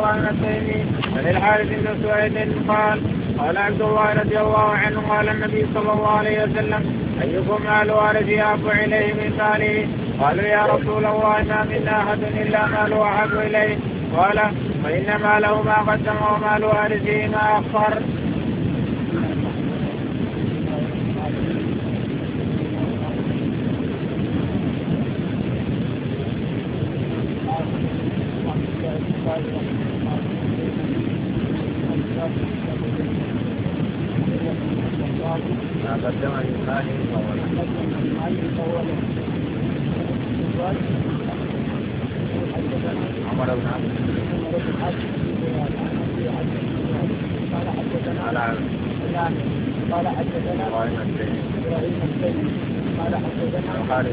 مروان التيمي عن الحارث بن سويد قال قال عبد الله رضي الله عنه قال النبي صلى الله عليه وسلم أيكم مال وارث أحب إليه من ماله؟ قالوا يا رسول الله ما منا أحد إلا ماله أحب إليه. قال فإن ماله ما قدم ومال وارثه ما أخر. ما قدم من ماله عمر بن عبد قال حدثنا ابراهيم التيمي قال حدثنا الحارث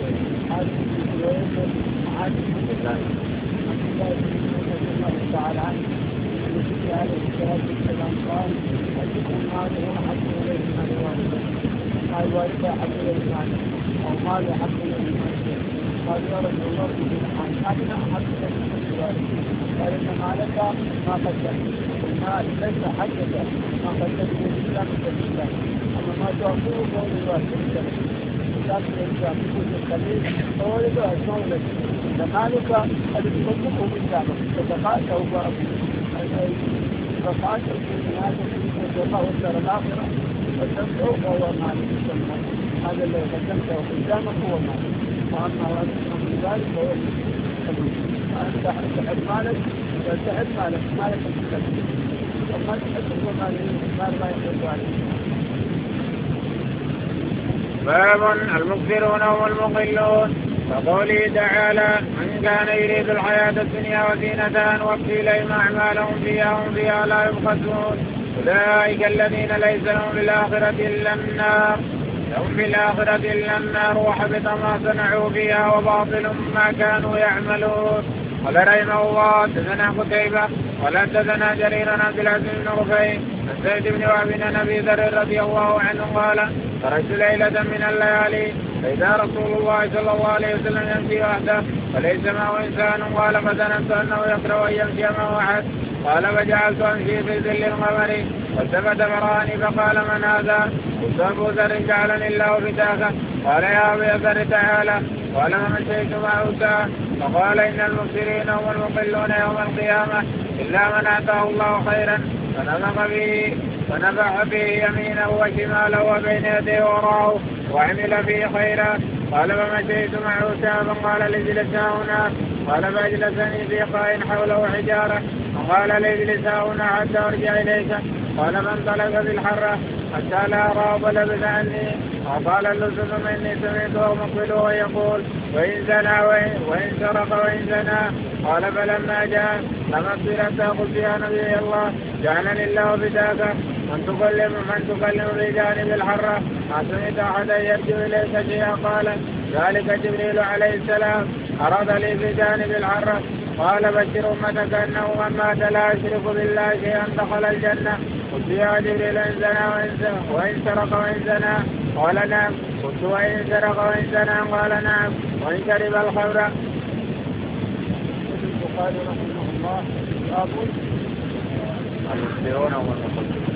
تعالى عنه النبي عليه الصلاه والسلام قال ايكم ماله احب اليه من الوالد؟ قال الوالد احب اليه ماله او ماله احب اليه ماله؟ قال يا رسول الله انا احب اليه من الوالد. قال ان مالك ما قدمت المال ليس حجك ما قدمت الا من الله اما ما تعطوه قول الوالد لكن الإنسان يكون الخليل فولده أسمه فمالك الذي تطلقه بالكعبة فتقاته فقاته من هذا الشيء الله والدار الآخرة وتنفعه فهو مالك هذا الذي قدمته قدامك هو مالك وأما وأنتم من ذلك فهو الخليل فأنت تحب مالك فتحب مالك الخليل وما تحب مال لا يحب عليه. باب المكثرون والمقلون وقوله تعالى من كان يريد الحياة الدنيا وزينتها نوفي إليهم أعمالهم فيها هم فيها لا يبخسون أولئك الذين ليس لهم في الآخرة إلا النار لهم في الآخرة إلا النار وحبط ما صنعوا فيها وباطل ما كانوا يعملون. قال رحمه الله حدثنا قتيبة ولا حدثنا جرير عن عبد العزيز بن رفيع عن زيد بن وهب بن ابي ذر رضي الله عنه قال خرجت ليلة من الليالي فإذا رسول الله صلى الله عليه وسلم يمشي وحده فليس معه إنسان قال فظننت أنه يقرأ أن يمشي معه أحد قال فجعلت أمشي في ظل القمر والتفت فرآني فقال من هذا؟ قلت أبو ذر جعلني الله فتاكا قال يا أبي ذر تعالى قال فمشيت معه ساعة فقال إن المبصرين هم المقلون يوم القيامة إلا من آتاه الله خيرا فنفخ به يمينه وشماله وبين يديه وراءه وعمل فيه خيرا. قال فمشيت معه ساعة فقال اجلس هنا قال فاجلسني في قاع حوله حجارة وقال اجلس هنا حتى أرجع إليك قال فانطلق بالحرة حتى لا أراه فلبث عني وقال اللصوص إني سمعته مقبله يقول وإن زنى وإن سرق وإن زنى قال فلما جاء لمصيرته قلت يا نبي الله جعلني الله بداك من تكلم في جانب الحرة ما سمعت أحدا يرجو إليك شيئا قال ذلك جبريل عليه السلام أراد لي في جانب الحرة قال بشر أمتك أنه من مات لا يشرك بالله شيئا دخل الجنة. قلت يا جبريل إن زنى وإن سرق وإن زنى قال نعم. قلت وإن سرق وإن زنى قال نعم وإن شرب الخمر. قال رحمه الله باب المكثرون والمقلون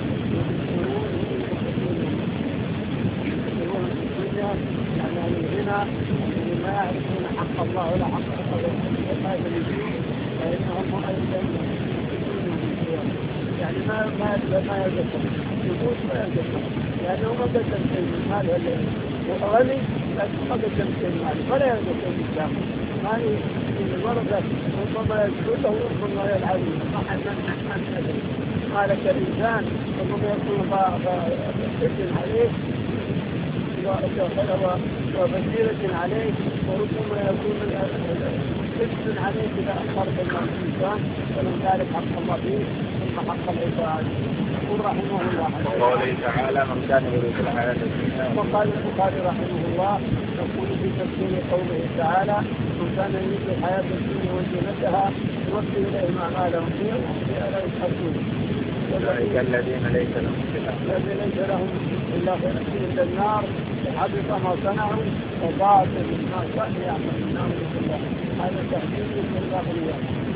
يعني الغنى ما يعرفون حق الله ولا حق هذا الدين فإنهم أيضا يعني ما يلزم يقول ما يلزم يعني هو ما قدم شيء من مال ولا غني لكن ما قدم شيء من مال فلا يلزم الإسلام ما من الورقة ربما يسكته ربما يلعبون قال كالإنسان ربما يكون فتن عليه وبشيرة عليه وربما يكون فتن عليه إذا أخرت الإنسان فمن ذلك حق الله فيه ثم حق العباد. يقول رحمه الله وقوله تعالى من كان يريد الحياة الدنيا وقال البخاري رحمه الله يقول في تفسير قوله تعالى من كان يريد الحياة الدنيا وزينتها يوفي إليهم أعمالهم فيها لا يسخطون. أولئك الذين ليس لهم إلا في النار حبط ما صنعوا وباطل ما كانوا يعملون. هذا تحديد من الأغنياء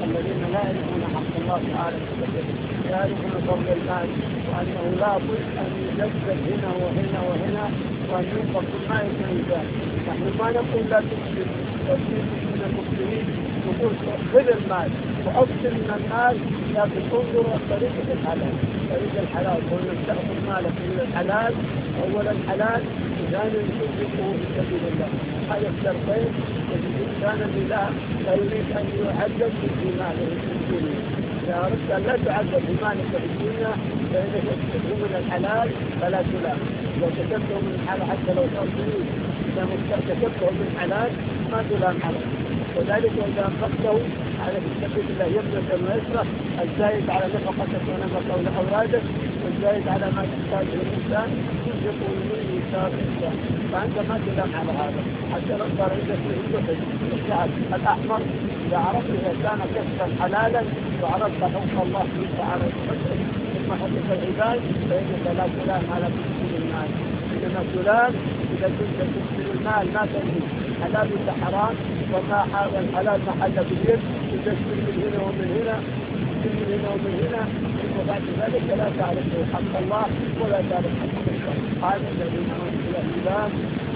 الذين لا يعرفون حق الله تعالى يعرفون فضل المال وأنه لا بد أن يجذب هنا وهنا وهنا وأن ينفق ما يكون. نحن ما نقول لا تكسب من المسلمين، نقول خذ المال وأكثر من المال، لكن انظر طريقة الحلال. طريقة الحلال قلنا تأخذ مالك من الحلال، أولا الحلال ثانيا تنفقه في سبيل الله. هذا الشرطين الإنسان لا يريد أن يعذب في ماله في الدنيا. إذا أردت أن لا تعذب في مالك في الدنيا فإذا كسبته من الحلال فلا تلام. لو كسبته من الحلال حتى لو صرت إذا كسبته من الحلال ما تلام عليه. وذلك إذا أنفقته على سبيل الله يملك ويسرى الزايد على نفقتك ونفقه لأولادك والزايد على ما تحتاجه الإنسان ينفقه من يسار الإنسان، فأنت ما تلام على هذا. حتى لو صار عندك الشعب الأحمر إذا عرفت إذا كان كسبا حلالا وعرفت حق الله تعالى ثم حقك العباد فإنك لا تلام على تكسير المال. إنما تلام إذا كنت تكسر المال ما تنهي حلال ولا حرام، وما الحلال محل باليد تكسر من هنا ومن هنا من هنا ومن هنا، وبعد ذلك لا تعرف حق الله ولا تعرف حق الله. هذا الذي نرى الإسلام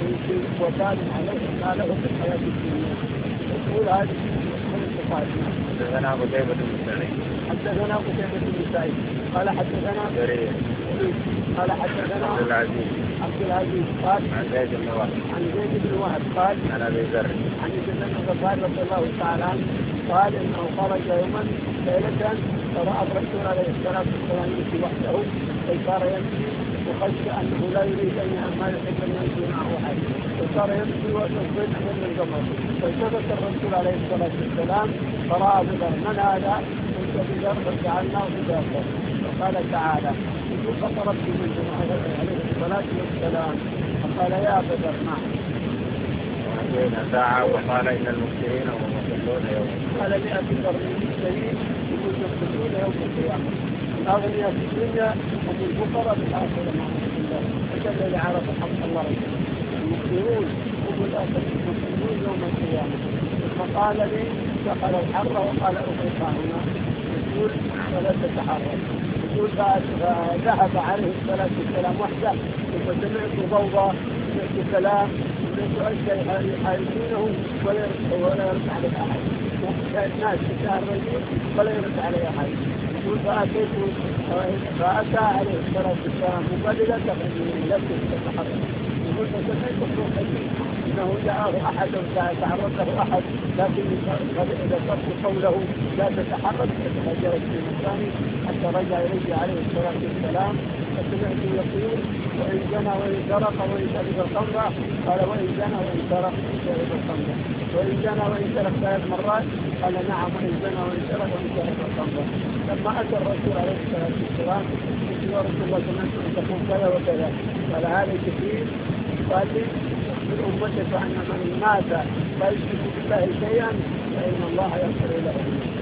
وكان عليهم ما له في الحياة الدنيا. يقول هذه من الصفاتنا. حدثنا قتيبة بن سعيد حدثنا قتيبة بن سعيد قال حدثنا جرير قال حدثنا عبد العزيز قال عن زيد بن وهب قال عن أبي ذر عن ابن غفار رضي الله تعالى عنه قال انه خرج يوما ليلة فرأى الرسول عليه الصلاة والسلام يمشي وحده فصار يمشي وخشي انه لا يريد ان يعمل حتى يمشي معه احد، فصار يمشي وتصبح من القمر. فالتفت الرسول عليه الصلاة والسلام فرأى بذر من هذا؟ قلت بذر فجعلناه بذر. فقال تعالى فطربت منه عليه الصلاة والسلام فقال يا بذر معه ساعة وقال إن المسلمين هم يصلون يوم. قال لأبي ذر المسلمين هم يصلون يوم القيامة. الأغنياء في الدنيا هم الفقراء في الآخرة مع الله. هذا الذي عرف حق الله. المسلمون هم المسلمون يوم القيامة. ثم قال لي دخل الحر وقال أغرق هنا يقول ولا تتحرك. يقول فذهب عليه الصلاة والسلام وحده فسمعت ضوضاء سمعت كلام يحاربونه ولا يرد عليه أحد. الناس يتهرجون ولا يرد عليه أحد. يقول فأتى عليه الصلاة والسلام وقال لا تخرج من لك تتحرك. يقول فسمعت الصوت انه جاءه احد تعرض له احد لكن اذا صرت قوله لا تتحرك فتهجرت في مكانه حتى رجع اليه عليه الصلاه والسلام. فسمعت يقول وان زنى وان سرق وان شرب الخمر، قال وان زنى وان سرق وان شرب الخمر، وان زنى وان سرق 3 مرات، قال نعم وان زنى وان سرق وان شرب الخمر. لما اتى الرسول عليه الصلاه والسلام قلت يا رسول الله سمعت ان تقول كذا وكذا، قال هذا كثير. قال لي من أمتك أن من مات لا يشرك بالله شيئا فإن الله يغفر له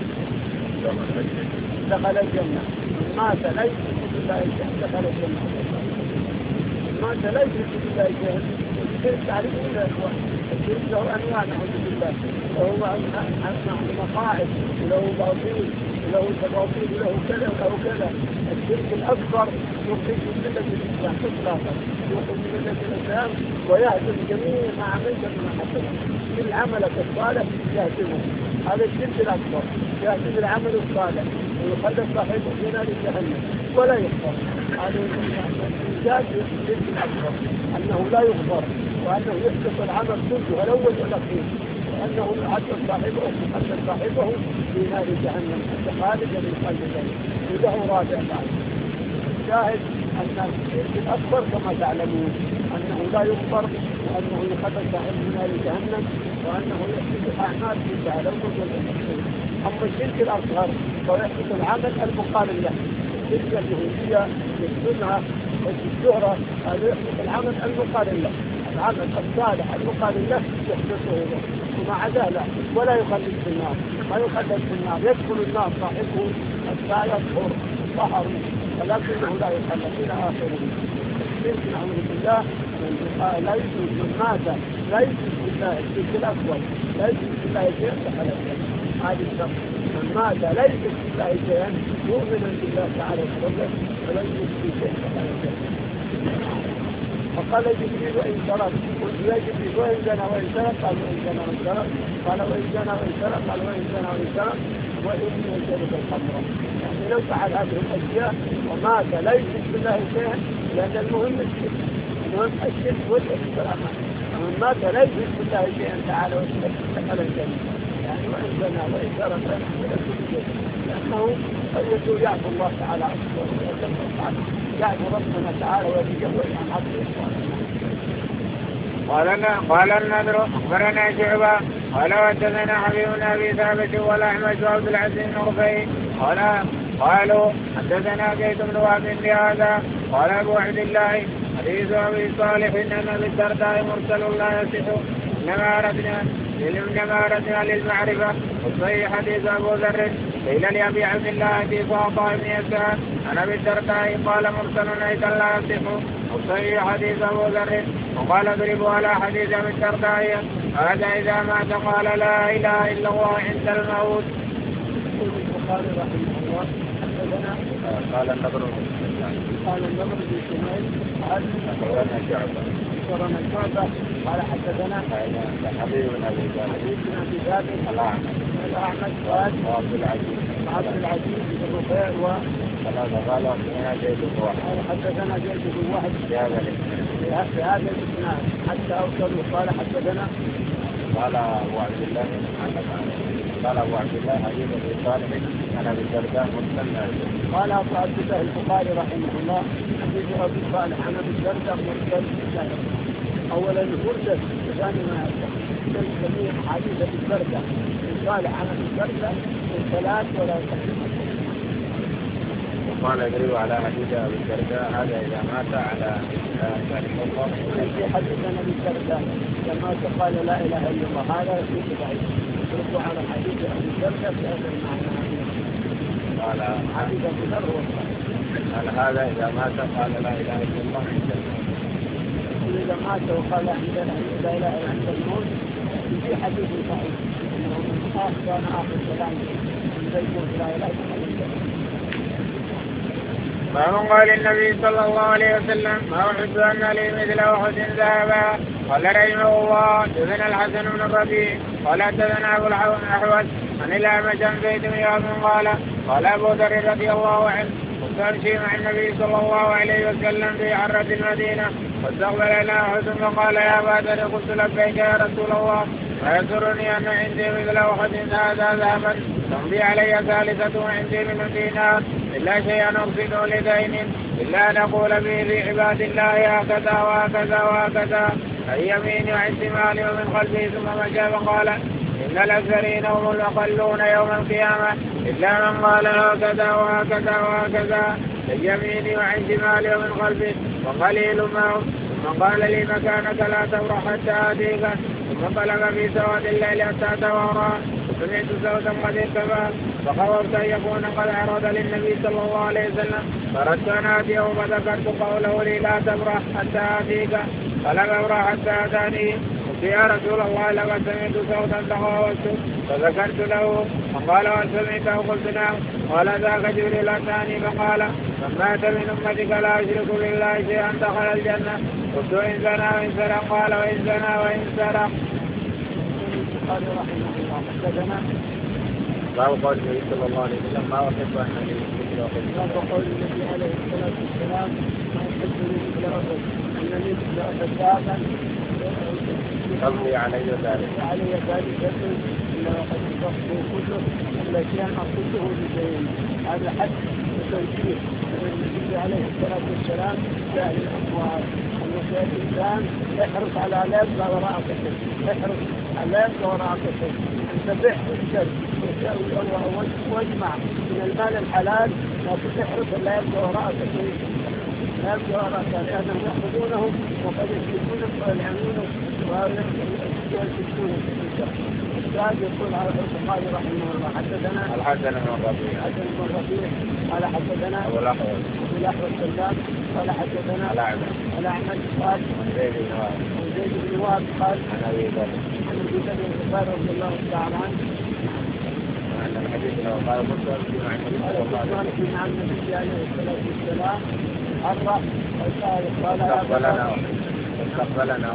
دخل الجنة. من مات لا يشرك بالله شيئا دخل الجنة. من مات لا يشرك بالله شيئا. الشرك تعرفون يا إخوان، الشرك له أنواع نعوذ بالله، له مقاعد وله باطل وله تباطيل وله كذا وله كذا. الشرك الأكبر يخرج من ملة الإسلام إطلاقا، يخرج من ملة الإسلام ويهدم جميع ما عملت من حسنه. كل عملك الصالح يهدمه، هذا الشرك الأكبر يهدم العمل الصالح ويخلد صاحبه في نار جهنم ولا يغفر. هذا الإنجاز الشرك الأكبر أنه لا يغفر وأنه يحدث العمل كله الأول والأخير، وأنه يعذب صاحبه في نار جهنم خالدا من خلده وله رابع بعد. الشاهد أن الشرك الأكبر كما تعلمون أنه لا يغفر وأنه يخلد صاحبه في نار جهنم وأنه يحدث الأعمال في الأول والأخير. أما الشرك الأصغر فيحدث العمل المقارن له. الشرك اليهودية يحدثها الشهرة هذا يحدث العمل المقارن له، العمل الصالح المقارن له يحدثه له وما عداه له ولا يخلد في النار. ما يخلد في النار يدخل النار صاحبه حتى يطهر طهر ولكنه لا يخلد إلى آخره. الشرك نعوذ بالله لا يشرك من مات لا يشرك بالله الشرك الأكبر لا يشرك بالله شيئا دخل الجنة. هذه الشرط من مات لا يشرك بالله شيئا مؤمنا بالله تعالى ورسوله فلا يشرك به شيئا. فقال جبريل وإن سرق، قلت يا جبريل وإن زنى وإن سرق؟ قال وإن زنى وإن سرق. قال وإن زنى وإن سرق؟ قال وإن زنى وإن سرق وإن شرب الخمر. يعني لو فعل هذه الأشياء ومات لا يشرك بالله شيئا، لأن المهم الشرك، المهم الشرك والإحترام. ومن مات لا يشرك بالله شيئا تعالى وسبحانه الجنة. يعني وإن زنى وإن سرق لأنه يقول يعفو الله تعالى يعفو ربنا تعالى ويتجوز عن عبده. قال النذر أخبرنا شعبة قال وحدثنا حبيب بن أبي ثابت والأحمد وعبد العزيز بن رفيع قالوا حدثنا زيد بن وهب بهذا. قال أبو عبد الله حديث أبي صالح إن أبي الدرداء مرسل لا يصح، إنما أردنا للمعرفة. والصحيح حديث أبو ذر قيل لأبي عبد الله حديث عطاء بن يسار عن أبي الدرداء قال مرسل أيضا لا يصح. والصحيح حديث أبو ذر وقال اضربوا على حديث أبي الدرداء هذا إذا مات قال لا إله إلا الله عند الموت. البخاري رحمه الله حدثنا قال النضر بن شميل أخبرنا شعبة قال حدثنا حبيب بن أبي ثابت الأعمش وعبد العزيز بن رفيع قال حدثنا زيد بن وهب في هذا الإسناد حتى أوصلوا. قال حدثنا قال أبو عبد الله حديث أبي صالح عن أبي الدرداء مرسل. قال أبو عبد الله البخاري رحمه الله حديث أبي صالح عن أبي الدرداء مرسل. أولا المرسل وثاني ما يستمر حديث أبي الدرداء صالح عن أبي الدرداء الثلاث ولا تحريم. وقال يدري على حديث أبي الدرداء هذا إذا مات على ذلك الله. في حديث أبي الدرداء لما قال لا إله إلا الله هذا في بعيد يرد على حديث أبي الدرداء في هذا المعنى. قال حديث أبي الدرداء قال هذا إذا مات قال لا إله إلا الله عند الموت. إذا مات وقال لا إله إلا عند الموت في حديث صحيح أنه كان آخر كلام يقول لا إله إلا الله. باب قال النبي صلى الله عليه وسلم ما أحب أن لي مثل أحد ذهبا. قال رحمه الله حدثنا الحسن بن الربيع قال حدثنا أبو الأحوص عن الأعمش عن زيد بن وهب قال أبو ذر رضي الله عنه كنت أمشي مع النبي صلى الله عليه وسلم في حرة المدينة فاستقبلنا أحد فقال يا أبا ذر قلت لبيك يا رسول الله ويسرني أن عندي مثل أحد هذا ذهبا تمضي علي ثالثة وعندي من دينار إلا شيئا أقصده لدين إلا نقول به في عباد الله هكذا وهكذا وهكذا عن يميني وعن شمالي ومن خلفي ثم مشى فقال إن الأكثرين هم الأقلون يوم القيامة إلا من قال هكذا وهكذا وهكذا عن يميني وعن شمالي ومن خلفي وقليل ما هم. ثم قال لي مكانك لا تبرح حتى آتيك. ثم طلب في سواد الليل حتى توارى وسمعت صوتا قد ارتفع فخوفت أن يكون قد عرض للنبي صلى الله عليه وسلم فردت أن آتيه فذكرت قوله لي لا تبرح حتى آتيك فلم أبرح حتى أتاني. قلت يا رسول الله لقد سمعت صوتا تخوفت فذكرت له فقال هل سمعته؟ قلت نعم. قال ذاك جبريل أتاني فقال من مات من أمتك لا يشرك بالله شيئا دخل الجنة. قلت وإن زنى وإن سرق؟ قال وإن زنى وإن سرق. قال رحمه الله حدثنا باب قول النبي صلى الله عليه وسلم ما أحب أن لي مثل أحد. باب قول النبي عليه الصلاة والسلام ما أحب لي مثل أحد أن لي مثل أحد ذهبا تمضي علي ذلك إلا وقد تصفه كله إلا شيئا أقصده لشيء. هذا حد وتوجيه النبي عليه الصلاة والسلام لأهل الأموال أن الإنسان يحرص على لا يبقى وراء كثير، يحرص على لا يبقى وراء كثير، أن تبيع وتشتري واجمع من المال الحلال لكن تحرص لا يبقى وراء كثير، لا يبقى وراء كثير لأنهم يأخذونه وقد يشركونه ويلعنونه ويشركونه في الإنسان. الشاهد يقول على البخاري رحمه الله حدثنا الحسن بن الربيع قال حدثنا أبو الأحوص السلام قال حدثنا الأعمش قال زيد بن وهب قال عن أبي ذر رضي الله تعالى عنه أن الحديث لو قال مسلم فيما عن النبي صلى الله عليه وسلم فيما عن النبي عليه الصلاة والسلام حرة استقبلنا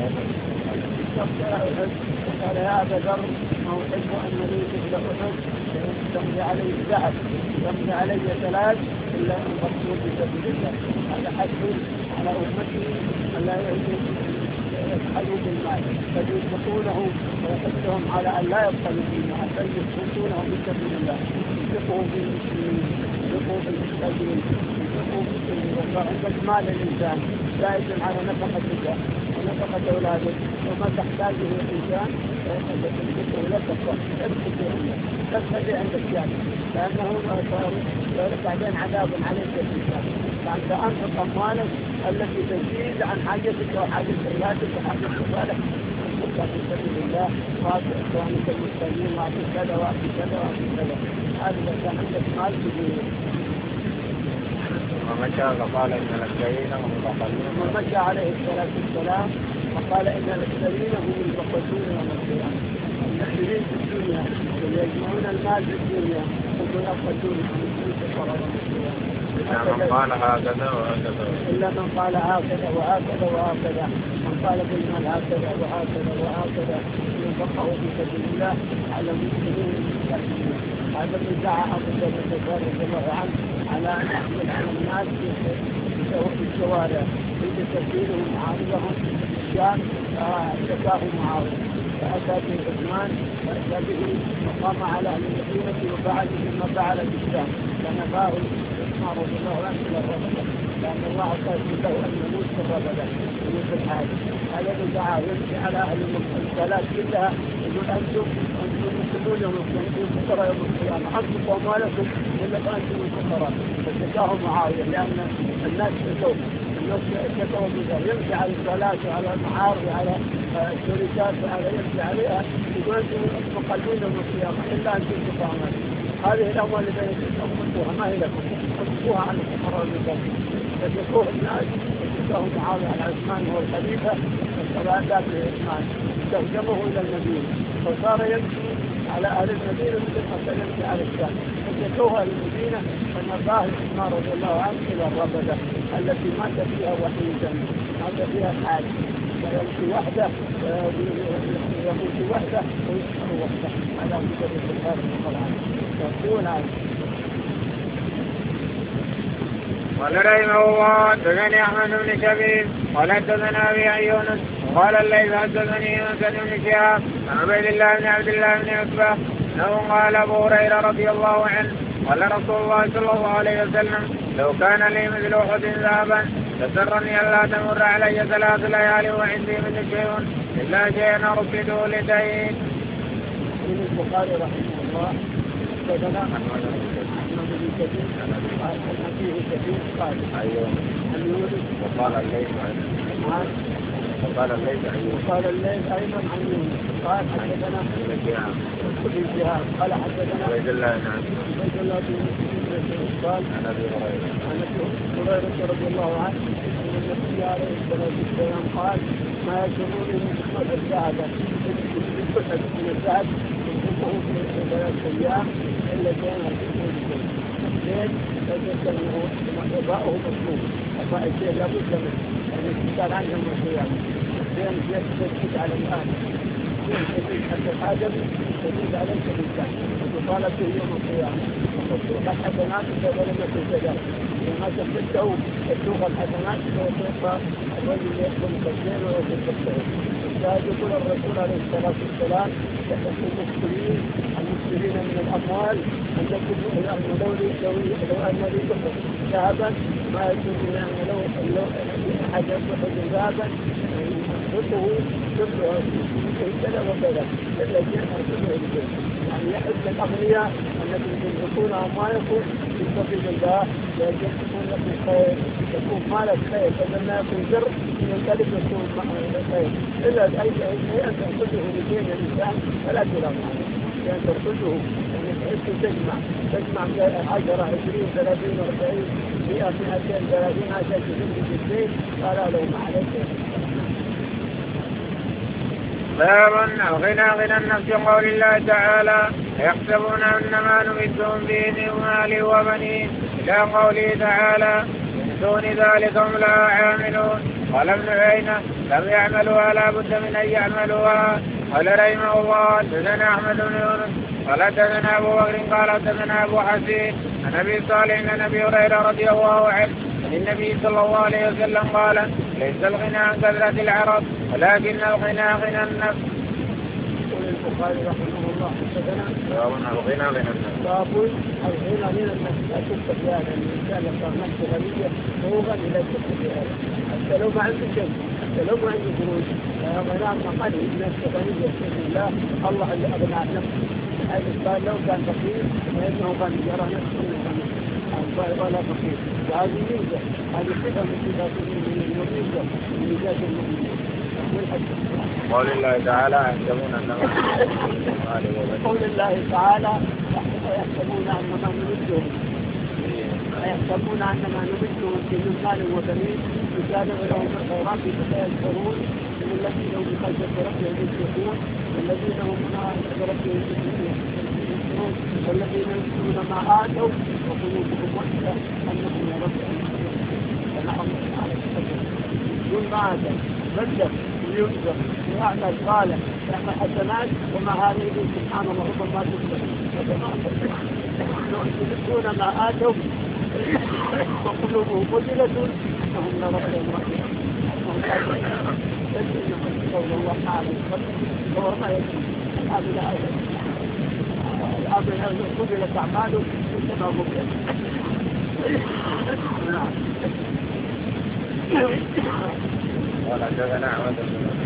قال يا أبا ذر ما أحب أن لي مثل أحد تمضي علي الذهب تمضي علي 3 إلا أن تقتل في سبيل الله. هذا حث على أمته ألا يبخلوا بالمال بل ينفقونه ويحثهم على أن لا يبخلوا بالمال بل ينفقونه في سبيل الله، ينفقوا في المسلمين، ينفقوا في المحتاجين، ينفقوا في عندك مال الإنسان زائد على نفقة الزكاة ونفقة أولاده وما تحتاجه الإنسان تنفقه لا تبخل عندك يعني لأنه بعدين عذاب عليك الإنسان. فأنت أنفق أموالك التي تزيد عن حاجتك وحاجة أولادك وحاجة أموالك تنفقها في سبيل الله وأعطي إخوانك المسلمين وأعطي كذا وأعطي كذا وأعطي كذا. هذا إذا كان عندك مال تجيب. ومشى فقال إن الأكثرين هم البخلون. ومشى عليه الصلاة والسلام وقال إن الأكثرين هم البخلون يوم القيامة. المكثرين في الدنيا يجمعون المال في الدنيا هم البخلون في القرآن. إلا من قال هكذا وهكذا. إلا من قال هكذا وهكذا وهكذا، من قال بالمال هكذا وهكذا وهكذا ينفقه في سبيل الله على المسلمين المسلمين. هذا اللي دعا أبو بكر رضي الله عنه على أن يحمل على الناس في الشوارع في تسبيلهم معارضهم في الشام فشكاه معارض فأتى به عثمان فأتى به وقام على أهل المدينة وفعل ما فعل في الشام فنفاه عثمان رضي الله عنه إلى الرسول لأن الله قال له أن يموت في الرسول يموت الحاج. هذا دعا يمشي على أهل الثلاث كلها يقول أنتم مسلمون يوم القيامة فقراء يوم القيامة أنفقوا أموالكم إلا فأنتم الفقراء. فشكاه معاوية لأن الناس شكوا بذلك يمشي على الصلاة وعلى المعارض وعلى الشركات وعلى يمشي عليها يقول أنتم مقلون يوم القيامة إلا أنتم الفقراء. هذه الأموال التي أنفقوها ما هي لكم أنفقوها على الفقراء والمساكين. فشكوه الناس وشكاه معاوية على عثمان هو الخليفة فلا به عثمان استخدمه إلى المدينة فصار يمشي على أهل المدينة مثل ما كان يمشي على الشام فشكوها للمدينة فنفاه عثمان رضي الله عنه إلى الربدة التي مات فيها وحيدا مات فيها الحاج ويمشي وحده ويموت وحده ويسحر وحده على مجرد الحاج القرآن يقول هذا. قال رحمه الله حدثني أحمد بن شبيب قال حدثنا أبي يونس وقال الليث حدثني يونس بن شهاب عن عبيد الله بن عبد الله بن عتبة أنه قال أبو هريرة رضي الله عنه قال رسول الله صلى الله عليه وسلم لو كان لي مثل أحد ذهبا لسرني ألا تمر علي 3 ليال وعندي منه شيء إلا شيئا أرصده لدين. البخاري رحمه الله حدثنا أحمد بن كثير قال فيه كثير قال عن يونس وقال الليث أيضا عن يونس قال حدثنا ابن شهاب قال حدثنا عبيد الله بن قال عن أبي هريرة رضي الله عنه أن النبي عليه الصلاة والسلام قال ما يجرني من الذهب من الذهب ينفقه في 3 أيام إلا كان يكون ليه؟ لأنه إضاءه مطلوب إضاء الشيء لابد منه يعني الإنسان عنده القيامة لأن يجب على الآن يجب حتى الحاجة يجب عليك الإنسان وتطالب به يوم القيامة وتطلق الحسنات ولم يكن كذلك وما تفتته تسوق الحسنات وتوقع الرجل يدخل التسجيل ويدخل التسجيل. الشاهد يقول الرسول عليه الصلاة والسلام يحث المسلمين من الأموال أن يكتبوا لو أن لي كفر ذهبا ما يكون يعني لو أحد يأخذ ذهبا يحطه كله كذا وكذا إلا شيء أرسله لكذا. يعني يحث الأغنياء الذين ينفقون أموالكم في سبيل الله يجب يكون لكم خير يكون مالك خير بدل ما يكون شر ينقلب يكون خير إلا أي شيء أن تأخذه لدين الإنسان فلا تلام عليه لأن تأخذه يعني تحس تجمع 10 20 30 40 100 200 30 عشان تجمع في البيت فلا لو ما عليك. باب الغنى غنى النفس قول الله تعالى يحسبون أن ما نمدهم به من مال وبنين إلى قوله تعالى من دون ذلك هم لا عاملون. قال ابن عيينة لم يعملوها لا بد من أن يعملوها. قال رحمه الله حدثنا أحمد بن يونس قال حدثنا أبو بكر قال حدثنا أبو حسين عن أبي صالح عن أبي هريرة رضي الله عنه عن النبي صلى الله عليه وسلم قال ليس الغنى عن كثرة العرب ولكن الغنى غنى النفس. يقول البخاري رحمه الله حدثنا باب الغنى غنى النفس. باب الغنى غنى النفس. لا شك في هذا الانسان لو صار نفسه غنية هو غني لا شك في هذا. حتى لو ما عنده شيء حتى لو ما عنده فلوس غنى مقل نفسه غنية بإذن الله الله اللي أغنى عن نفسه. هذا قال لو كان فقير فإنه غني يرى نفسه غني ولا فقير. وهذه ميزة هذه صفة من صفات المؤمنين وميزة من ميزات المؤمنين. قول الله تعالى يحسبون أن قول الله تعالى يحسبون أن ما نمدهم يحسبون أن ما نمدهم من مال وبنين يسارع لهم الخيرات فسيذكرون من الذين هم بخشية ربهم يشركون والذين هم من آيات ربهم يشركون والذين يؤتون ما آتوا وقلوبهم وحدة أنهم يا رب فنعم على السبب يقول ما آتوا بدل وينذر ويعمل صالح يعمل حسنات وما هذه سبحان الله ربما تكتب يؤتون ما آتوا وقلوبهم وجلة انهم لربهم رحمة انهم قول الله تعالى هو ما يجب الأمر قبلت أعماله كما قبلت. ولا حدثنا أحمد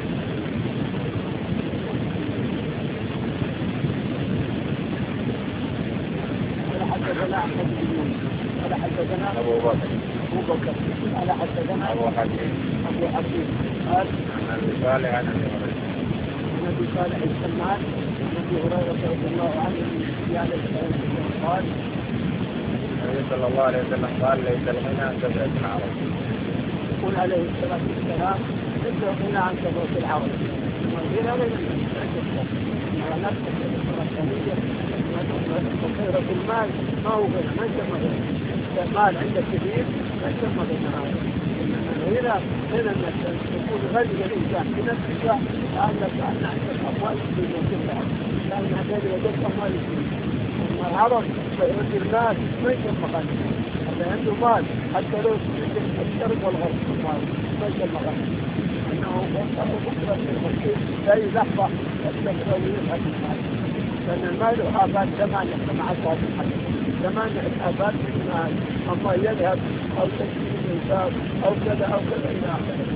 ولا حدثنا أبو بكر ولا حدثنا أبو حكيم قال عن أبي صالح عن أبي صالح السمان عن أبي هريرة رضي الله عنه عليه الصلاة والسلام قال النبي صلى الله عليه وسلم قال ليس الغنى عن كثرة العرب. يقول عليه الصلاة والسلام ليس الغنى عن كثرة العرب. والغنى على نفسك الرسالية وخيرة المال ما هو غنى ما يسمى غنى. المال عندك كبير ما يسمى غنى. هنا الناس يكون غني الإنسان بنفسك لأنك عندك أموال كبيرة كلها لأن هذا وجدت أموال كبيرة. العرب فإن المال ما يسمى غني. هذا عنده مال حتى لو الشرق والغرب المال ما يسمى غني. أنه بكرة لا يزحف يستمر ويذهب المال. لأن المال آباد زمان مع صاحب الحج زمان آباد من المال أما يذهب أو تشكيل الإنسان أو كذا أو كذا إلى آخره.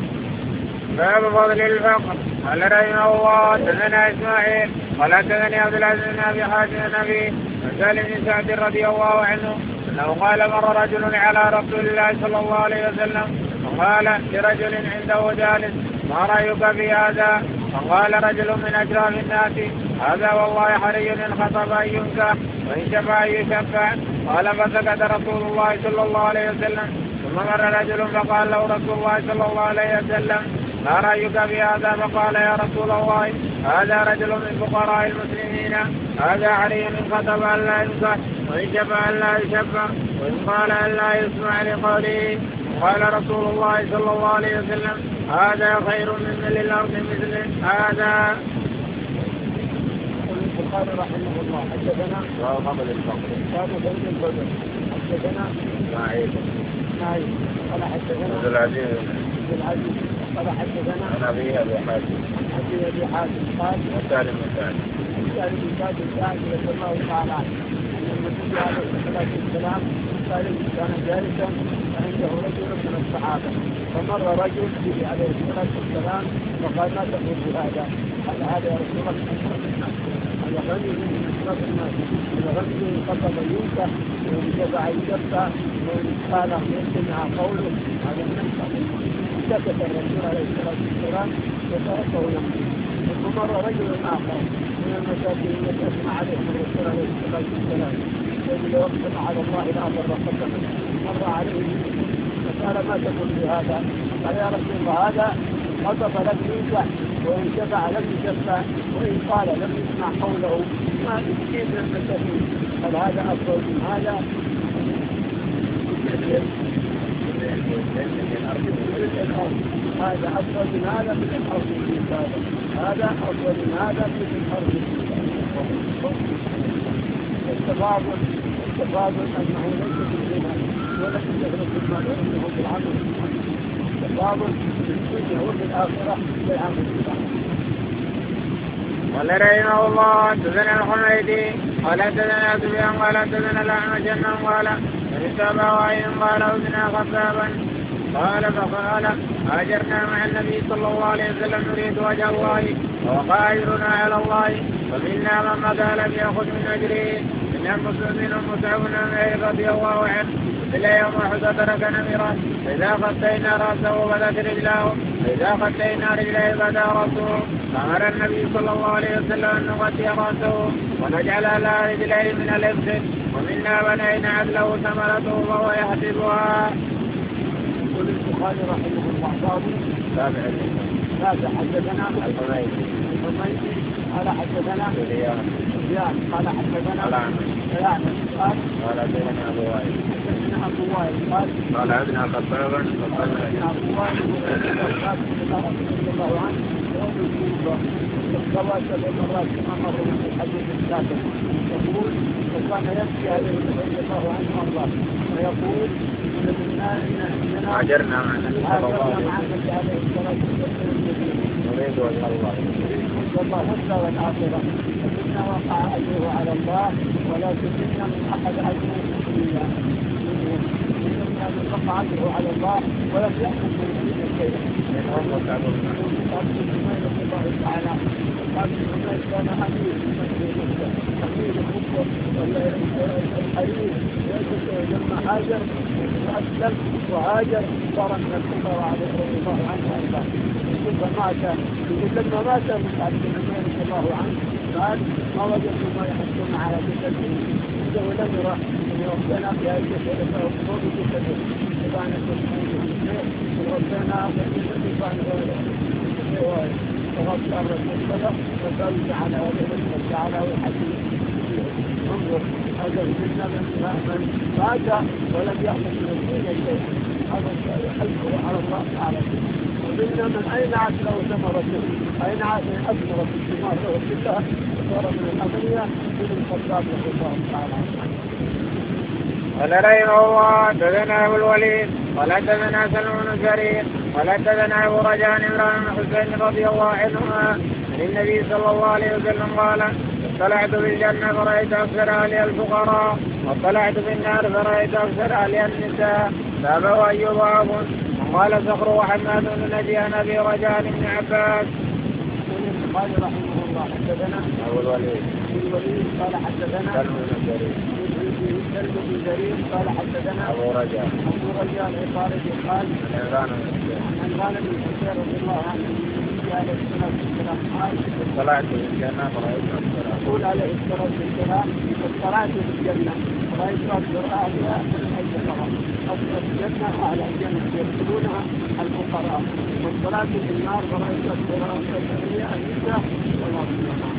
باب فضل الفقر. قال رحمه الله حدثنا إسماعيل قال حدثني عبد العزيز بن أبي حاتم النبي سالم بن سعد رضي الله عنه أنه قال مر رجل على رسول الله صلى الله عليه وسلم فقال لرجل عنده جالس ما رأيك في هذا؟ فقال رجل من أشراف الناس هذا والله حري إن خطب أن ينكح وإن شفع أن يشفع. قال فسكت رسول الله صلى الله عليه وسلم ثم مر رجل فقال له رسول الله صلى الله عليه وسلم ما رأيك في هذا؟ فقال يا رسول الله هذا رجل من فقراء المسلمين هذا حري إن خطب أن لا ينكح وإن شفع أن لا يشفع وإن قال أن لا يسمع لقوله. قال رسول الله صلى الله عليه وسلم هذا خير من ملء الأرض مثل هذا. البخاري رحمه الله حدثنا قبل الفقر بين البدر حدثنا إسماعيل قال حدثنا عبد العزيز قال حدثنا عن أبي حاتم قال سالم بن سعد رضي الله تعالى عنه أن النبي عليه الصلاة والسلام كان جالسا عنده رجل من الصحابة فمر رجل به عليه الصلاة والسلام وقال ما تقول بهذا؟ قال هذا يا رسول الله هذا غني من أشرف الناس هذا غني من خطب ينكح ومن جزع يجفع ومن قال يسمع قوله هذا النفع. سكت الرسول عليه الصلاة والسلام وتركه يمشي. ثم مر رجل آخر من المساكين التي أسمع عليهم الرسول عليه الصلاة والسلام الذي لو اقسم على الله لا بر قسما مر عليه فقال ما تقول بهذا؟ قال يا رسول الله هذا خطب لك ينكح وإن شفع لم يشفع، وإن قال لم يسمع قوله، ما كثير من المساكين. هل هذا أفضل من هذا؟ هذا أفضل من هذا من الأرض الإنسان، هذا أفضل من هذا من الأرض الإنسان. التفاضل أنه ليس بالغنى ولا بالجهل بالمال، وإنه بالعمل. التفاضل في الدنيا وفي الآخرة بالعمل. قال رحمه الله حدثنا الحميدي قال حدثنا سفيان قال حدثنا الأعمش أنه قال سمعت أبا وائل قال أوزنا خبابا قال فقال هاجرنا مع النبي صلى الله عليه وسلم نريد وجه الله ووقع أجرنا على الله ومنا من مضى لم يأخذ من أجره من المسلمين المتعبون رضي الله عنه إلا يوم أحد ترك نمرا فإذا غطينا رأسه بدت رجلاه فإذا غطينا رجليه بدا رأسه فأمر النبي صلى الله عليه وسلم أن نغطي رأسه ونجعل على رجليه من الإبس ومنا بنينا عدله ثمرته وهو يحسبها. يقول البخاري رحمه الله تابع حدثنا الحميدي قال حدثنا سفيان قال حدثنا الأعمش قال حدثنا أبو وائل قال ابن خباب أبو وائل رضي الله عنه الصلاة والمرات كما مر في الحديث السابق يقول وكان يبكي عليه رضي الله عنه الله ويقول إننا هاجرنا مع النبي صلى الله عليه وسلم نريد وجه الله حتى والآخرة فإنه وقع أجره على الله ولا تمنى من أحد أجره إلا من وقع أجره على الله ولم يأخذ من شيئا. الله تعالى قال كان أمير الكفر الحرير لما هاجر وأسلم وهاجر صار من الكفر عليه رضي الله عنه وأرضاه. ثم مات لما مات رضي الله عنه قال ما وجدوا ما يحصلون على جسده إذا ولم يرى أن ربنا في هذه الجسد وقوم جسده فبعنا تسميه وربنا فغطى الرسول فقال تعالى وتعالى والحديث انظر هذا الجنة من مات ولم يأخذ من الدنيا شيء هذا يحلقه على الله تعالى. ومنا من أين عاد له ثمرته أين عاد أثمرت الثمار له كلها وصار من الأغنياء من الخطاب رضي الله تعالى. قال رحمه الله حدثنا أبو الوليد قال حدثنا سلم بن جرير قال حدثنا أبو رجاء عمران بن حسين رضي الله عنهما عن النبي صلى الله عليه وسلم قال اطلعت في الجنة فرأيت أكثر أهلها الفقراء واطلعت في النار فرأيت أكثر أهلها النساء تابعه أيوب وأبو وقال صخر وحماد بن نجي عن أبي رجاء بن عباس. قال رحمه الله حدثنا أبو الوليد قال حدثنا سلم بن جرير قال حدثنا أبو رجاء عطارد قال عن بن حسين رضي الله عنه عليه الصلاة والسلام قال اطلعت في الجنة فرأيت يقول عليه الصلاة والسلام اطلعت في الجنة فرأيت أكثر أهلها الفقراء أكثر الجنة أهل الجنة يدخلونها الفقراء واطلعت في النار فرأيت أكثر أهلها النساء والأطفال.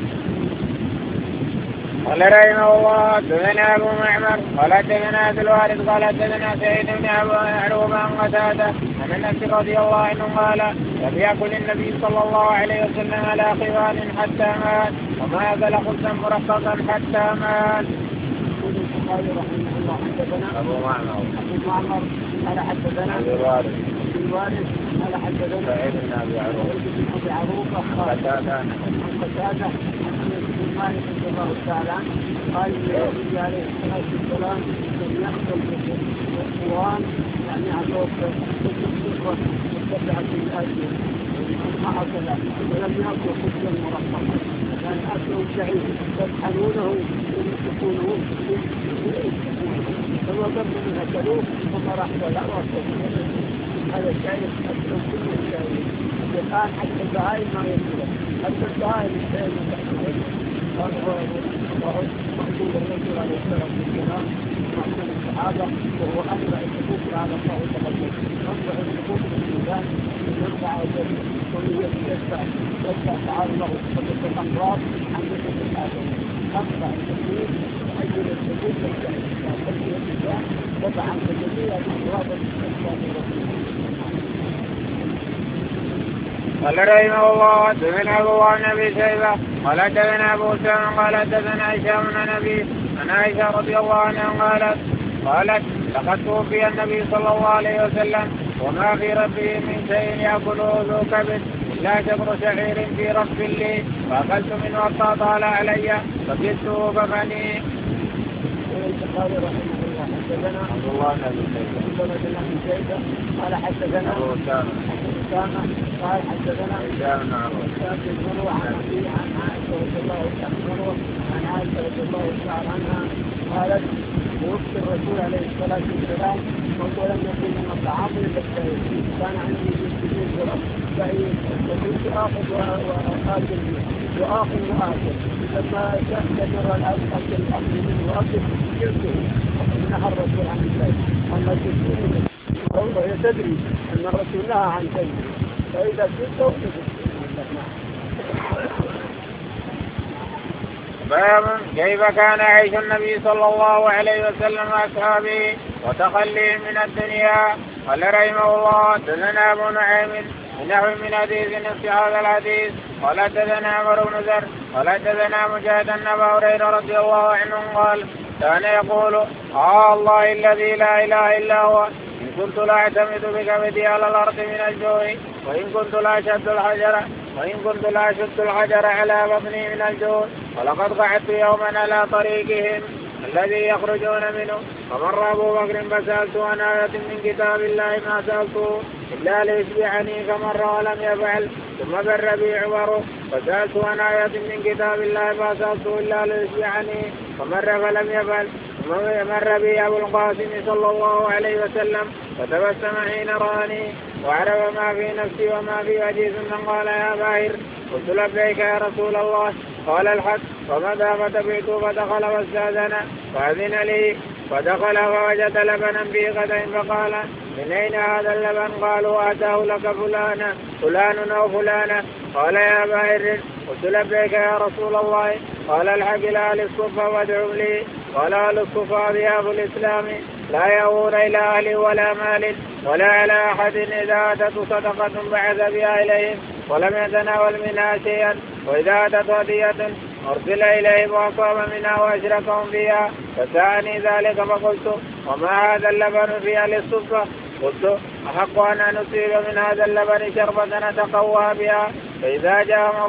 قال رحمه الله حدثنا أبو معمر قال حدثنا عبد الوارث قال حدثنا سعيد بن عروبة عن قتادة عن أنس رضي الله عنه قال لم يأكل النبي صلى الله عليه وسلم على خوان حتى مات وما أكل خبزا مرققا حتى مات. يقول البخاري رحمه الله حدثنا أبو معمر قال حدثنا عبد الوارث قال حدثنا سعيد بن أبي عروبة قتادة عن قتادة بن مالك رضي الله تعالى عنه قال النبي عليه الصلاة والسلام لم يأكل الإخوان يعني عروق الصفر والسبعة الآتية ما أكل ولم يأكل خبزا مرققا كان أكله شعير يطحنونه ويمسكونه ثم قبل من أكلوه ثم راحوا لا رأسه هذا الشعير أكله كل الشعير. الآن حتى البهائم ما يأكله حتى البهائم الشعير قال هو محمود الرسول عليه الصلاة والسلام محمود الصحابة وهو أنبع الحقوق على الله تقدم أنبع الحقوق الإنسان يرفع يده يدفع تعالى خطة الأمراض عن جسد الآدم. أقطع التكليف أجل التكليف والتكليف طبعا كجميع الأمراض قال رحمه الله حدثنا أبو عن أبي شيبة قال حدثنا أبو أسامة قال حدثنا هشام بن أبي عن عائشة رضي الله عنها قالت لقد توفي النبي صلى الله عليه وسلم وما في ربه من شيء يأكله ذو كبد إلا شبر شعير في رب لي فأكلت منه حتى طال علي فجدته فمني. قال رحمه الله حدثنا عبد الله بن شيبة قال حدثنا أبو أسامة قال حدثنا هشام عن أبي عن عائشة رضي الله عنها قالت توفي الرسول عليه الصلاة والسلام ولم يكن من الطعام إلا الشهيد كان عندي جسدين جرم فإن كنت آخذ وآكل وآخذ لما تمر الأكل الأكل منه وأكل جلده نهى الرسول عن الشيء أما جسدين وهي تدري أن الرسول نهى عن شيء فإذا جلده باب كيف كان عيش النبي صلى الله عليه وسلم واصحابه وتخليه من الدنيا. قال رحمه الله حدثنا ابو نعيم نحو من حديث نفس هذا الحديث قال حدثنا عمرو بن زر قال حدثنا مجاهد بن ابي هريره رضي الله عنه قال كان يقول الله الذي لا اله الا هو إن كنت لا أعتمد بكبدي على الأرض من الجوع وإن كنت لا أشد الحجر على بطني من الجوع ولقد قعدت يوما على طريقهم الذي يخرجون منه فمر أبو بكر فسألت عن آية من كتاب الله ما سألته إلا ليشبعني فمر ولم يفعل ثم مر بي عمر فسألت عن آية من كتاب الله ما سألته إلا ليشبعني فمر فلم يفعل ثم مر بي أبو القاسم صلى الله عليه وسلم فتبسم حين رآني وعرف ما في نفسي وما في وجهي ثم قال يا باهر قلت لبيك يا رسول الله قال الحق فمضى فتبعته فدخل واستأذن فأذن لي فدخل فوجد لبنا في غد فقال من أين هذا اللبن؟ قالوا أتاه لك فلان أو فلانة. قال يا باهر قلت لبيك يا رسول الله قال الحق إلى أهل الصفة وادعوا لي. قال أهل الصفة ضياف الإسلام لا يأوون إلى أهل ولا مال ولا على أحد إذا أتت صدقة بعث بها إليهم ولم يتناول منها شيئا وإذا أتت هدية أرسل إليهم وأصاب منها وأشركهم فيها فسألني ذلك فقلت وما هذا اللبن في أهل الصفة؟ قلت أحق أن نصيب من هذا اللبن شربة نتقوى بها فإذا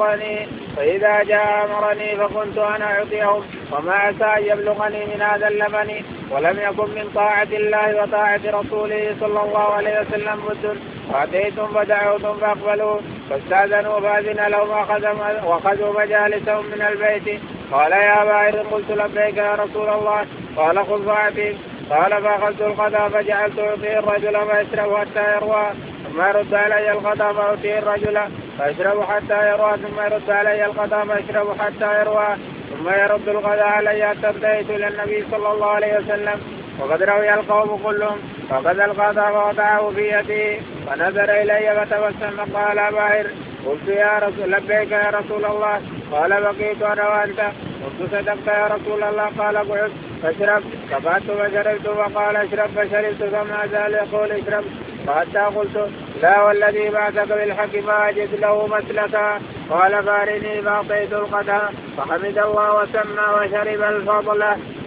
جاء أمرني فكنت أنا أعطيهم وما عسى أن يبلغني من هذا اللبن ولم يكن من طاعة الله وطاعة رسوله صلى الله عليه وسلم بد فأتيتم فدعوتم فأقبلوا فاستأذنوا فأذن لهم وأخذوا مجالسهم من البيت. قال يا باهر قلت لبيك يا رسول الله قال خذ فأتي. قال فأخذت القضاء فجعلت أعطيه الرجل فيشرب حتى يروى ثم يرد علي القضاء فأعطيه الرجل فيشرب حتى يروى ثم يرد علي القضاء فيشرب حتى يروى ثم يرد القضاء علي حتى انتهيت إلى النبي صلى الله عليه وسلم وقد روي القوم كلهم فأخذ القضاء فوضعه في يده فنظر إلي فتبسم قال باهر قلت يا رسول لبيك يا رسول الله قال بقيت أنا وأنت قلت صدقت يا رسول الله قال اقعد فاشرب فقعدت فشربت فقال اشرب فشربت فما زال يقول اشرب فحتى قلت لا والذي بعثك بالحق ما أجد له مسلكا قال فارني فأعطيت القضاء فحمد الله وسمى وشرب الفضل.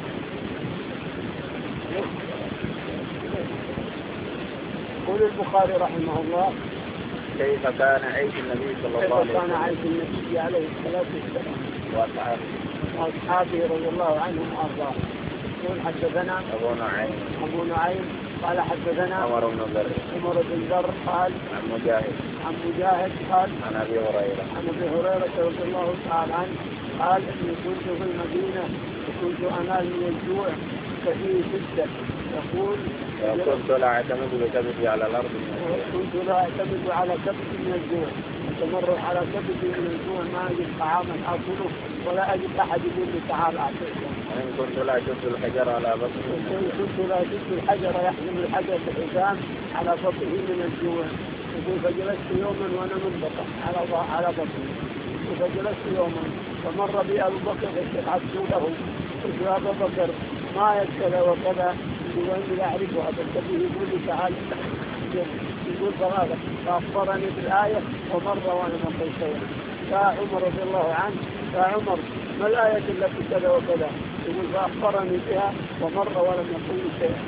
يقول البخاري رحمه الله كيف كان عيش النبي صلى الله عليه وسلم كان عيش النبي عليه الصلاة والسلام وأصحابه رضي الله عنهم وأرضاهم. يقول حدثنا أبو نعيم قال حدثنا عمر بن زر قال عن مجاهد قال عن أبي هريرة رضي الله تعالى عنه قال إني كنت في المدينة وكنت أنال من الجوع كثير جدا يقول كنت لا أعتمد بكبدي على الأرض من الجوع أتمرد على كبدي من الجوع ما أجد طعاما أكله ولا أجد أحد يقول لي تعال أعطيك. وإن كنت لا أشد الحجر على بطني كنت لا أشد الحجر يحمل الحجر بحزام على بطنه من الجوع يقول فجلست يوما وأنا منبطح على بطني. فجلست يوما فمر بي أبو بكر فشحبت له قلت يا أبا بكر ما يكذا وكذا وإني لا أعرفها فالتبيه يقول لي تعال يقول فغالة فأخبرني بالآية ومر وأنا ما قلت شيئا. فعمر رضي الله عنه فعمر ما الآية التي كذا وكذا يقول فأخبرني بها ومر ولم يقل شيئا.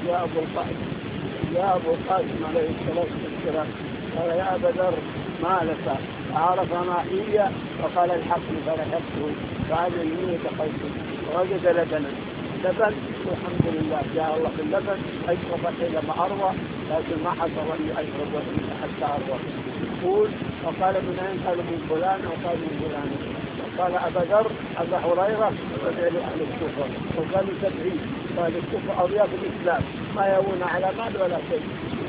يا أبو القاسم عليه الصلاة والسلام قال يا أبا ذر ما لك عرف ما هي فقال الحق فلحقته فعلى اليمين دخلته ووجد لبنا والحمد لله جاء الله باللبن أشرب حينما أروى لكن ما حصل أن أشرب حتى أروى. يقول وقال من أين؟ قال من فلان وقال من فلان. قال أبا ذر أبا هريرة رجع لأهل الكفر وقال 70 قال الكفر أضياف الإسلام ما يهون على مال ولا شيء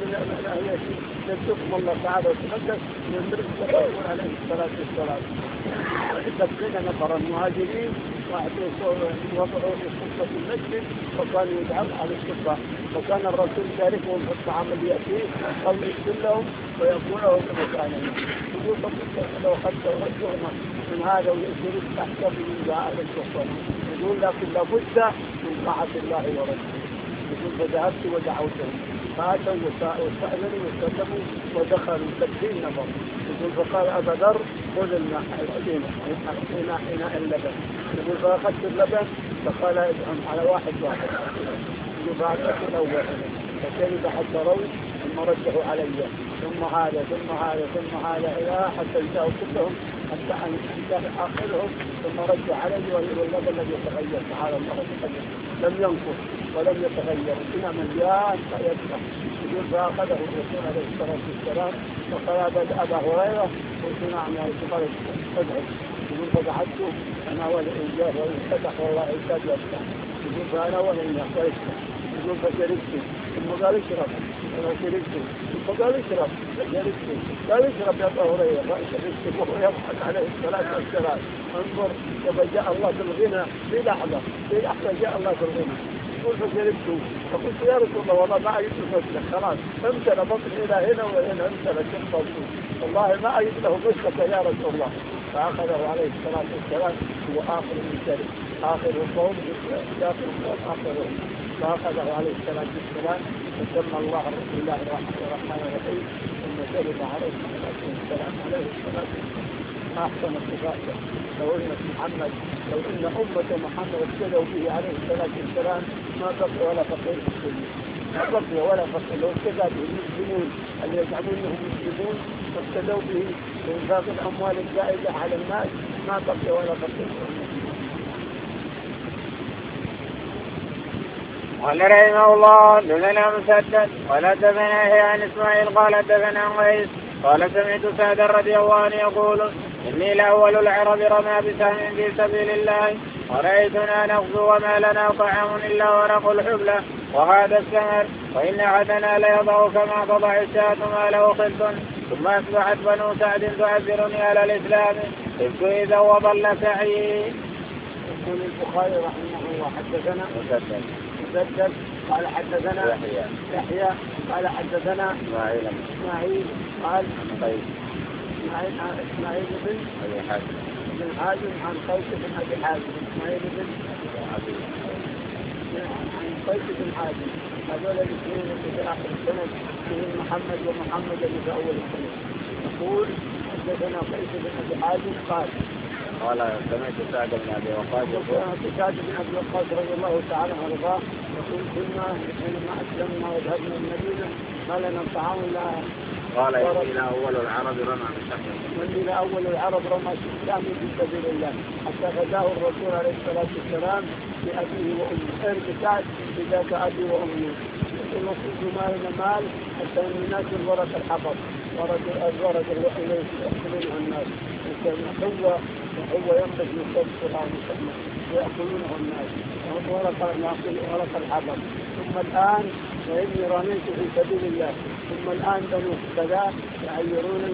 يتقم الله تعالى وتقدس من مرسل يقول عليه الصلاة والسلام 70 نفر المهاجرين وضعوا في صفة المسجد وكانوا يدعون على الصفة وكان الرسول يعرفهم في الطعام اللي يأتيه أو يكتب لهم ويقوله بمكانهم. يقول لو أخذت رجعنا من هذا ويجري تحت من جاء الصفة يقول لكن لابد من طاعة الله ورسوله. يقول فذهبت ودعوتهم فأتوا واستأذنوا وسلموا ودخلوا 70 نفر. يقول فقال أبا ذر خذ الماء إناء اللبن. يقول فأخذت اللبن فقال ادعم على واحد. يقول فأخذت الأول فشرب حتى روي ثم رجعوا علي ثم هذا إلى حتى انتهوا كلهم حتى انتهى آخرهم ثم رجع علي وهو اللبن الذي يتغير تعالى الله يتغير لم ينقص ولم يتغير إنما مليان فيدفع. يقول فأخذه الرسول عليه الصلاة والسلام فقال أبا هريرة قلت نعم يا رسول الله ادعو. يقول فدعته أنا والإنجاز ويفتح والله عزاد يفتح. يقول فأنا والإنجاز ويفتح. يقول فشربت ثم قال اشرب أنا شربت فقال اشرب فشربت قال اشرب يا أبا هريرة فشربت وهو يضحك عليه الصلاة والسلام. انظر كيف جاء الله بالغنى في لحظة جاء الله بالغنى. يقول فشربت فقلت يا رسول الله والله ما أجد له خلاص امتلأ بطن إلى هنا وإلى امتلأ شرطه والله ما أجد له غشة يا رسول الله. فأخذه عليه الصلاة والسلام هو آخر من شرب آخر القوم آخرهم فأخذه عليه الصلاة والسلام وسمى الله بسم الله الرحمن الرحيم ثم شرب عليه الصلاة والسلام أحسن الصفات. لو إن محمد لو إن أمة محمد ابتدوا به عليه الصلاة والسلام ما بقي ولا فقير في الدنيا ما بقي ولا فقير. لو ابتدى به المسلمون اللي يزعمون أنهم مسلمون فابتدوا به بإنفاق الأموال الزائدة على الناس ما بقي ولا فقير. قال رحمه الله دثنا مسدد ولا دثنا يحيى عن اسماعيل قال دثنا قيس قال سمعت سعد رضي الله عنه يقول إني لأول العرب رمى بسهم في سبيل الله ورأيتنا نغزو وما لنا طعام إلا ورق الحبلة وهذا السمر وإن أحدنا ليضع كما تضع الشاة ما له خلط ثم أصبحت بنو سعد تعذرني على الإسلام قلت إذا وضل سعي. يقول البخاري رحمه الله حدثنا مسدد قال حدثنا يحيى قال حدثنا إسماعيل قال إسماعيل بن حازم عن قيس بن أبي حازم إسماعيل بن عن قيس بن حازم هذول الاثنين اللي في آخر السنة فيهم محمد ومحمد اللي في أول السنة. يقول حدثنا قيس بن أبي حازم قال سمعت سعد بن أبي وقاص سعد بن أبي وقاص رضي الله تعالى عنه يقول كنا حينما أسلمنا وذهبنا المدينة ما لنا طعام إلا قال إلى أول العرب رمى بالسهم إلى أول العرب رمى بالسهم في سبيل الله حتى غزاه الرسول عليه الصلاة والسلام بأبيه وأمه بسعد بذاك أبي وأمه. يقول نصيب مالنا مال حتى الناس ورق الحطب الورق اللي يأكلونه الناس هو ينبت من صدق ويأكلونه الناس ورق الحطب. ثم الآن وإني رميت في سبيل الله ثم الآن بنو كذا يعيرونني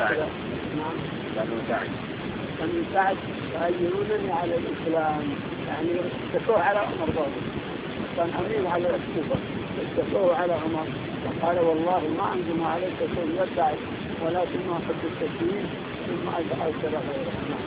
بنو سعد يعيرونني على الإسلام يعني تكوه على مرضاهم كان أمين على الكوفة اشتكوه على عمر وقال والله ما أنزم عليك شيء يدعي ولكن ما أحب التشهير ثم أجعل غيره.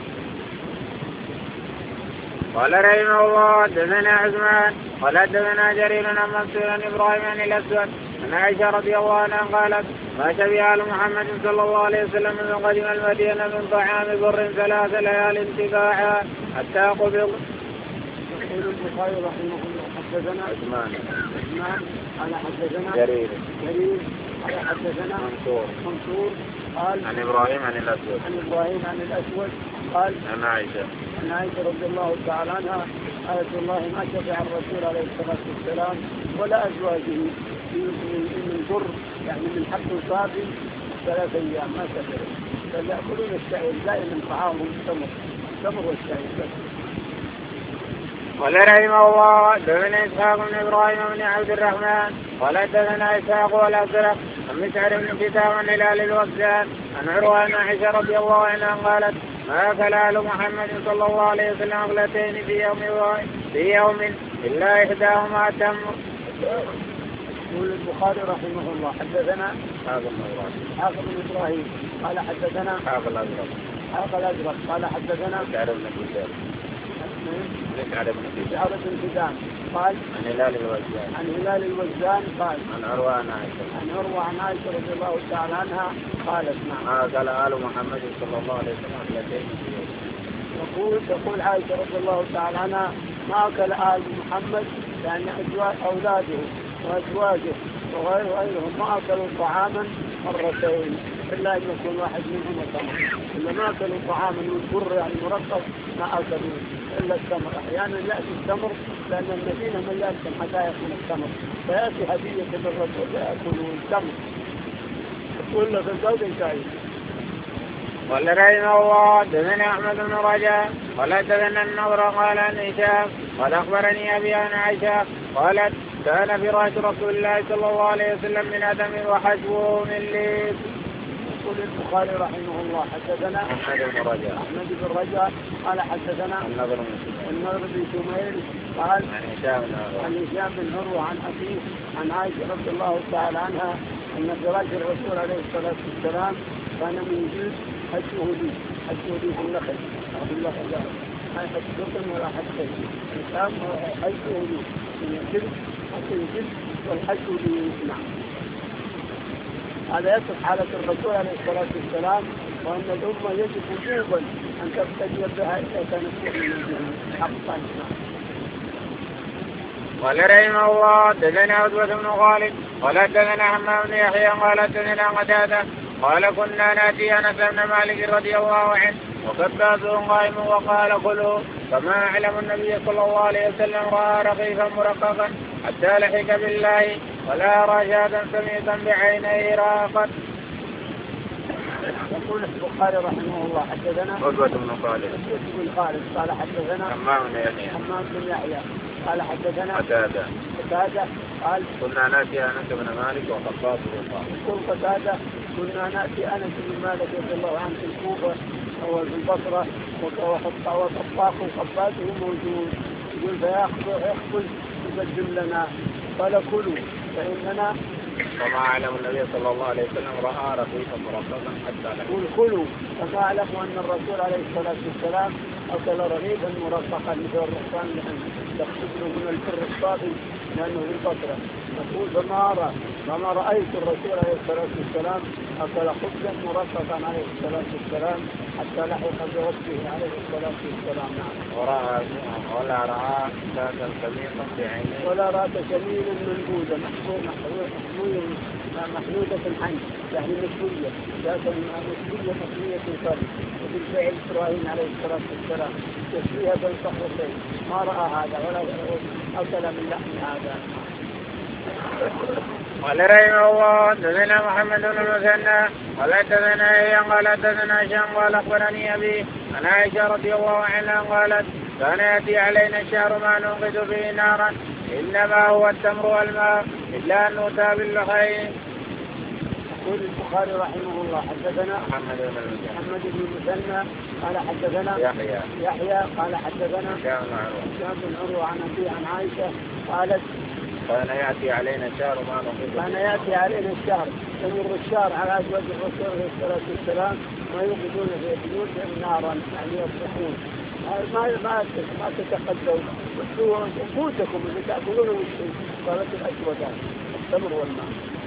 قال رحمه الله حدثنا عثمان قال حدثنا جرير عن منصور عن ابراهيم عن الاسود عن عائشه رضي الله عنها قالت ما شبه ال محمد صلى الله عليه وسلم من قدم المدينه من طعام بر 3 ليال تباعا حتى قبض. يقول البخاري رحمه الله حدثنا عثمان قال حدثنا جرير قال حدثنا منصور قال عن ابراهيم عن الاسود قال عن عائشه رضي الله تعالى عنها قالت والله ما شبع الرسول عليه الصلاه والسلام ولا ازواجه من بر يعني من حب صافي 3 أيام ما شبعوا بل ياكلون الشعير دائما طعامهم التمر والشعير بس. قال رحمه الله حدثنا اسحاق بن ابراهيم بن عبد الرحمن قال حدثنا اسحاق والازرق عن مسعر بن كتاب عن هلال الوزان عن عروه عن عائشه رضي الله عنها قالت ما اكل ال محمد صلى الله عليه وسلم اغلتين في يوم الا احداهما تمر. يقول البخاري رحمه الله حدثنا اسحاق بن ابراهيم قال حدثنا اسحاق الازرق قال حدثنا مسعر بن كتاب قال عن هلال الوزان قال عن عروه عن عائشه رضي الله تعالى عنها قالت ما اكل ال محمد صلى الله عليه وسلم اغلتين في يوم. تقول عائشه رضي الله تعالى عنها ما اكل ال محمد لان اولاده وازواجه وغيرهم ما اكلوا طعاما مرتين الا ان يكون واحد منهم تمر الا ما اكلوا طعاما والبر يعني مرطب ما اكلوا الا التمر. احيانا ياتي التمر لان المدينه مليانه حدائق من التمر فياتي هديه للرسول ياكلوا التمر. تقول له في الزوج شيء. قال رحمه الله حدثنا احمد بن رجاء قال حدثنا النضر قال عن هشام قال اخبرني ابي عن عائشه قالت كان فراش رسول الله صلى الله عليه وسلم من ادم وحشوه من ليف. يقول البخاري رحمه الله حدثنا احمد بن رجاء قال حدثنا النضر بن شميل قال عن هشام بن عروه عن ابيه عن عائشه رضي الله تعالى عنها ان فراش الرسول عليه الصلاه والسلام كان من جلد حشوه لي في النخل لا يحط بطن ولا حد شيء الإسلام حشوه لي من الجلد حتى الجلد والحشو لي. نعم هذا يصف حالة الرسول عليه الصلاة والسلام وأن الأمة يجب وجوبا أن تستجيب بها إذا كانت تؤمن حقا. قال رحمه الله حدثنا عتبة بن خالد قال حدثنا حمام بن يحيى قال حدثنا قتادة قال كنا ناتي انس بن مالك رضي الله عنه وكباسه قائم وقال كلوا فما اعلم النبي صلى الله عليه وسلم راى رغيفا مرققا حتى لحق بالله ولا رشادا سميتا بعينيه راقت. يقول البخاري رحمه الله حدثنا عتبة بن خالد قال حدثنا حمام بن يحيى قال حدثنا قتادة قال كنا ناتي انس بن مالك وقباسه قال كنا ناتي انس بن مالك رضي الله عنه في الكوفه او في البصره وطباخ وقباسه موجود يقول فيأخذ يقدم لنا قال كلوا فإننا وما أعلم النبي صلى الله عليه وسلم رأى رغيفا مرققا حتى يقول كلوا فما أعلم أن الرسول عليه الصلاة والسلام أكل رغيفا مرققا مثل الرحمن لأن تخرجه من البر الصافي لأنه في البصرة. يقول فما رأيت الرسول عليه الصلاة والسلام أكل خبزا مرققا عليه الصلاة والسلام حتى لحق بربه عليه الصلاة والسلام. ولا رأى شاة سميقا بعينيه ولا رأى سمينا منبوذا محلودة الحنج يعني مشوية شاة مشوية الفرد وبالفعل إبراهيم عليه الصلاة والسلام يشويها بين صخرتين ما رأى هذا ولا أكل من لحم هذا. قال رحمه الله حدثنا محمد بن المثنى قال حدثنا قال حدثنا هشام قال اخبرني ابي عن عائشه رضي الله عنها قالت كان ياتي علينا الشهر ما نوقد فيه نارا انما هو التمر والماء الا ان نؤتى باللحيم. يقول البخاري رحمه الله حدثنا محمد بن المثنى قال حدثنا يحيى قال حدثنا هشام بن عروه عن ابي عن عائشه قالت كان يأتي علينا الشهر ما نقول. كان يأتي علينا الشهر يمر الشهر على أزواج الرسول عليه الصلاة والسلام ما يوقدون في بيوتهم نارا يعني يصبحون ما تتقدموا وقوتكم اللي تأكلونه والشيء قالت الأسودان التمر والماء.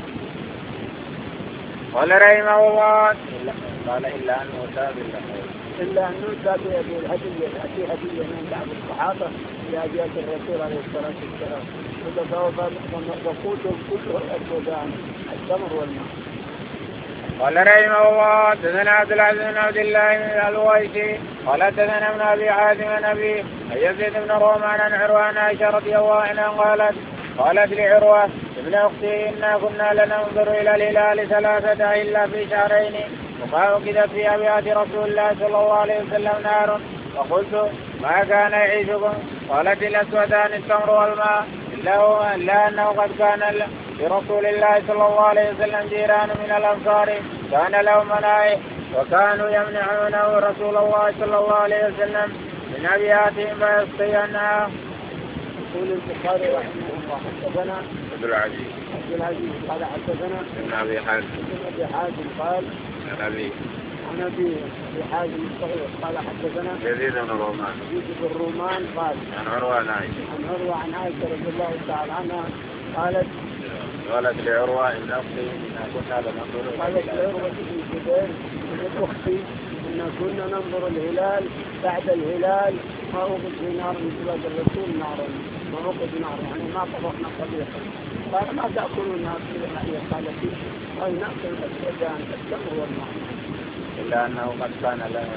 قال رحمه الله قال إلا أنه تاب إلا أنه تاب بالهدية تأتي هدية من بعض الصحابة لأبيات الرسول عليه الصلاة والسلام وقوتهم كله الأسودان التمر والماء. قال رحمه الله حدثنا عبد العزيز بن عبد الله بن الويسي قال حدثنا ابن ابي حازم عن ابي يزيد بن رومان عن عروه عن عائشه رضي الله عنها قالت لعروه ابن اختي انا كنا لننظر الى الهلال 3 الا في شهرين وما وقدت في ابيات رسول الله صلى الله عليه وسلم نار فقلت ما كان يعيشكم؟ قالت الاسودان التمر والماء الا انه قد كان لرسول الله صلى الله عليه وسلم جيران من الأنصار كان لهم منائح وكانوا يمنعونه رسول الله صلى الله عليه وسلم من أبياتهم فيسقينها. يقول البخاري رحمه الله حدثنا عبد العزيز قال حدثنا ابن أبي حازم قال عن أبي حازم الصغير قال حدثنا يزيد بن الرومان قال عن عروة عن عائشة رضي الله تعالى عنها قالت لعروة إن أختي إن كنا لننظر قالت لعروة بن الزبير من أختي إن كنا ننظر الهلال بعد الهلال ما أوقد في نار من بلاد الرسول نارا ما أوقد نار يعني ما طبخنا طبيخا قال ما تأكلون الناس قال فيه قال نأكل الأسودان التمر والماء إلا أنه قد كان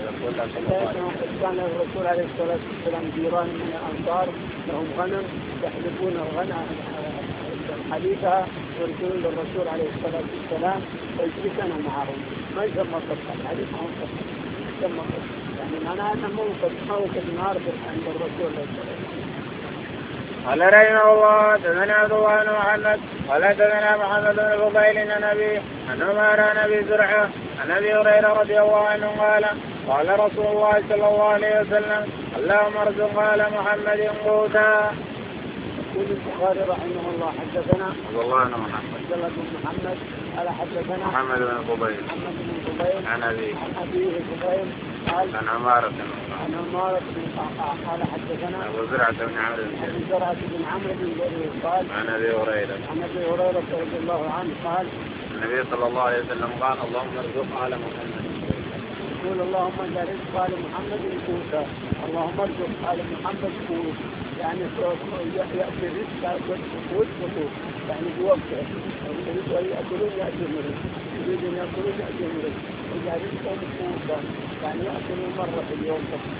الرسول عليه الصلاة والسلام جيران من الأنصار لهم غنم يحلبون الغنم حليبها ويرسلون للرسول عليه الصلاة والسلام ويجلسنا معهم ما يسمى صدقة الحديث عن صدقة يسمى صدقة يعني معناها أنه موقف نار عند الرسول عليه الصلاة والسلام. قال رحمه الله حدثنا عبد الله بن محمد قال حدثنا محمد بن فضيل عن ابي عن عمر عن ابي زرعه عن ابي هريره رضي الله عنه قال رسول الله صلى الله عليه وسلم اللهم ارزق آل محمد قوتا. يقول البخاري رحمه الله حدثنا عبد الله بن محمد قال حدثنا محمد بن فضيل عن ابيه فضيل قال عن عمارة قال حدثنا أبو زرعة بن عمرو بن جرير قال عن أبي هريرة رضي الله عنه قال النبي صلى الله عليه وسلم قال اللهم ارزق آل محمد. يقول اللهم اجعل رزق آل محمد قوتا اللهم ارزق آل محمد قوت يعني يأتي الرزق قوت يعني بوقته يريد يأكلون يأتون رزق يريد أن يأكلون يأتون رزق اجعل رزقهم قوتا يعني يأكلون مرة في اليوم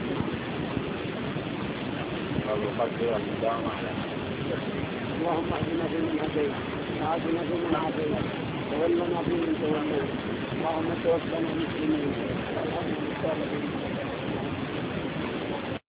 اللهم اهدنا فيمن هديت وعافنا فيمن عافيت وتولنا فيمن توليت اللهم توفنا مسلمين والحمد لله.